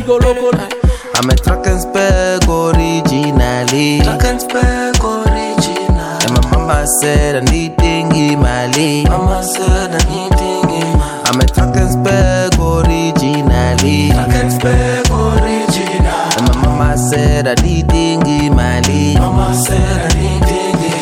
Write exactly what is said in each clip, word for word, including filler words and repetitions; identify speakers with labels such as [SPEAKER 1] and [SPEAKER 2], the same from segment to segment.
[SPEAKER 1] I'm a truck and spec originally.
[SPEAKER 2] Truck and spec original.
[SPEAKER 1] And my mama said I need thingy mali.
[SPEAKER 2] Mama said I need thingy mali.
[SPEAKER 1] I'm a truck and spec originally.
[SPEAKER 2] Truck and spec original.
[SPEAKER 1] And my mama said I need thingy mali.
[SPEAKER 2] Mama said I need thingy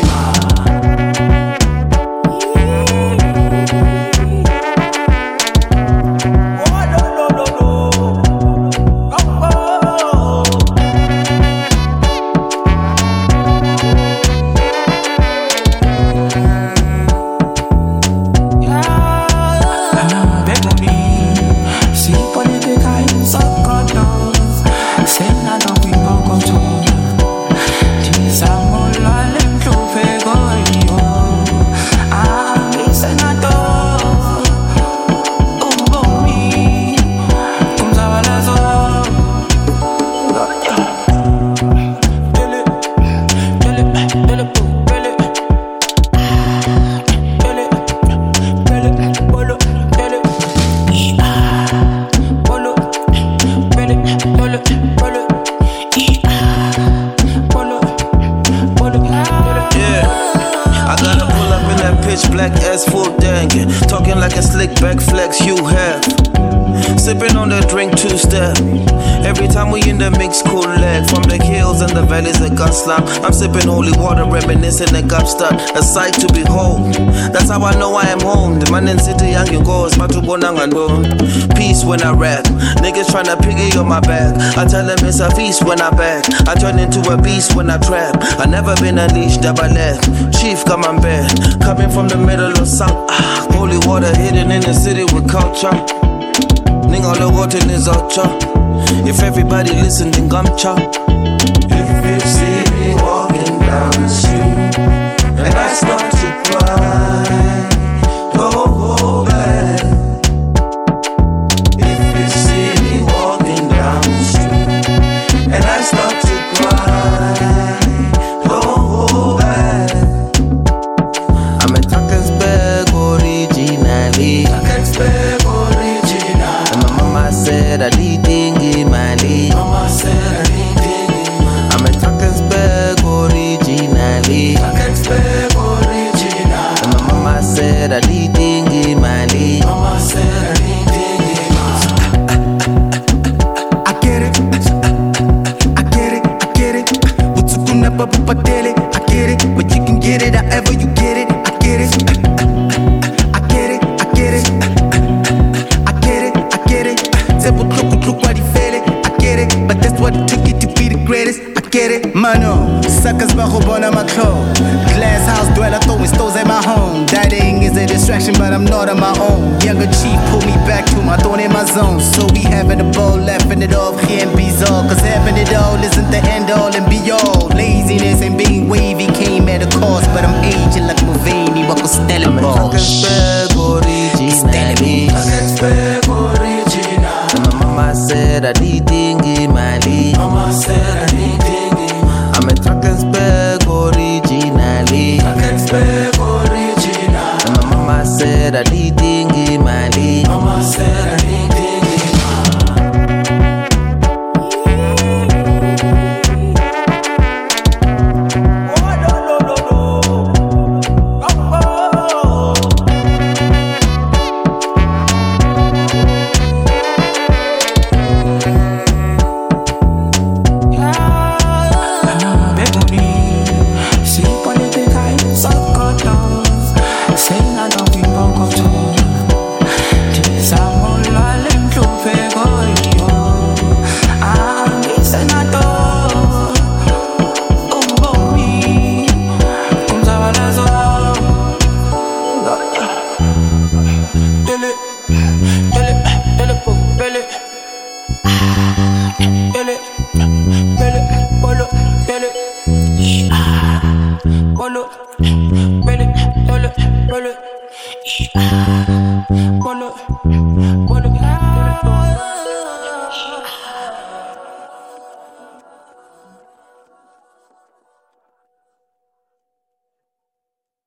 [SPEAKER 1] black ass full dangin', talking like a slick back flex you have. Sipping on the drink two step. Every time we in the mix, cool leg. From the hills and the valleys that got slump. I'm sipping holy water, reminiscing the Gupstar. A sight to behold. That's how I know I am home. The man in city young you goes, peace when I rap. Niggas tryna piggy on my back. I tell them it's a feast when I back. I turn into a beast when I trap. I never been unleashed, never left. Chief come on bed. Coming from the middle of south. Ah, holy water hidden in the city with culture. Ninga logo in his ultra. If everybody listen, then gum chop.
[SPEAKER 2] If you see me walking down the street and I start to cry, don't hold back. If you see me walking down the street and I start to cry, don't hold back.
[SPEAKER 1] I'm a truck and spec originally.
[SPEAKER 2] Truck and spec original.
[SPEAKER 1] And my mama said I need thingy mali.
[SPEAKER 2] Mama said I need thingy mali.
[SPEAKER 1] I'm a truck and spec originally.
[SPEAKER 2] Truck and spec original.
[SPEAKER 1] And my mama said I need thingy mali.
[SPEAKER 2] Mama said I need thingy mali.
[SPEAKER 3] I get it, I get it, I get it. Utsukuna baba patele, I get it. But you can get it however you get it. I get it, I get it, I get it, I get it, I get it. Zebo look look what he feel it. I get it, but that's what it took you to be the greatest. I get it, mano. Suckers bajo bona my clothes. Glass house dweller throwing stones at my home. Daddying is a distraction, but I'm not on my own. Younger chief pull me back to my throne in my zone. So we having a ball, laughing it off, here and bizarre. Cause having it all isn't the end all and be all. Laziness and being wavy came at a cost, but I'm aging like Mulvaney, Wako Stellenbosch.
[SPEAKER 1] I'm a truck and spec originally.
[SPEAKER 2] Truck and spec original.
[SPEAKER 1] And my mama said I need thingy mali.
[SPEAKER 2] Mama said I need thingy mali.
[SPEAKER 1] I'm a truck and spec originally.
[SPEAKER 2] Truck and spec original.
[SPEAKER 1] And my mama said I need thingy mali.
[SPEAKER 2] Mama said I